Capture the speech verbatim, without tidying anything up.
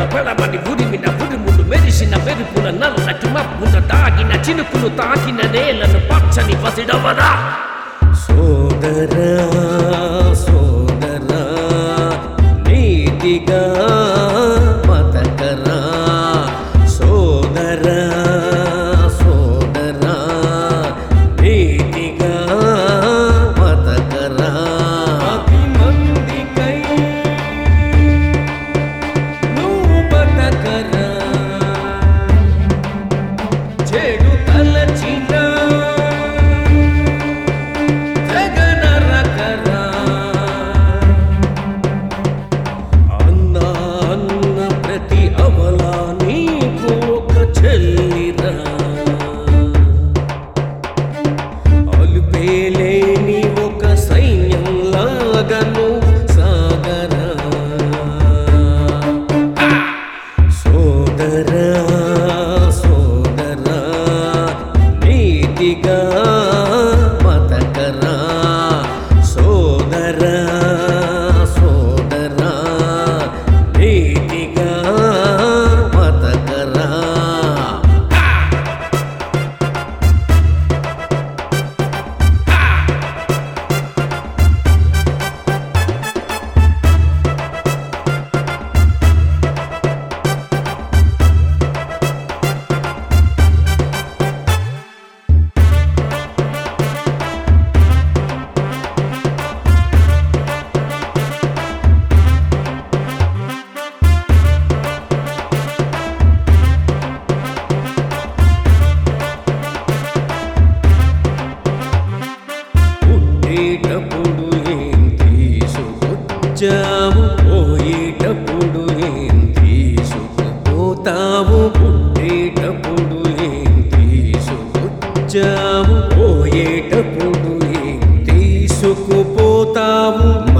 బడబడి ఉరిమిన ఉరుములు మెరిసిన మెరుపుల నల్లటి మబ్బున దాగిన చినుకులు తాకిన నేలను పచ్చని పసిడవదా సోదరా సోదరా నీతిగా బతకరా సోదరా సోదరా నీతిగా బతకరా పది మందికై నువ్వు బతకరా చెడు తలచిన అలుపేలేని ఒక సైన్యంలాగను సాగరా సోదరా సోదరా నీతిగా బతకరా సోదరా సోదరా నీతిగా బతకరా ఉండేటప్పుడు ఏం తీసుకొచ్చావు పోయేటప్పుడు ఏం తీసుకుపోతావు ఉండేటప్పుడు ఏం తీసుకొచ్చావు పోయేటప్పుడు ఏం తీసుకుపోతావు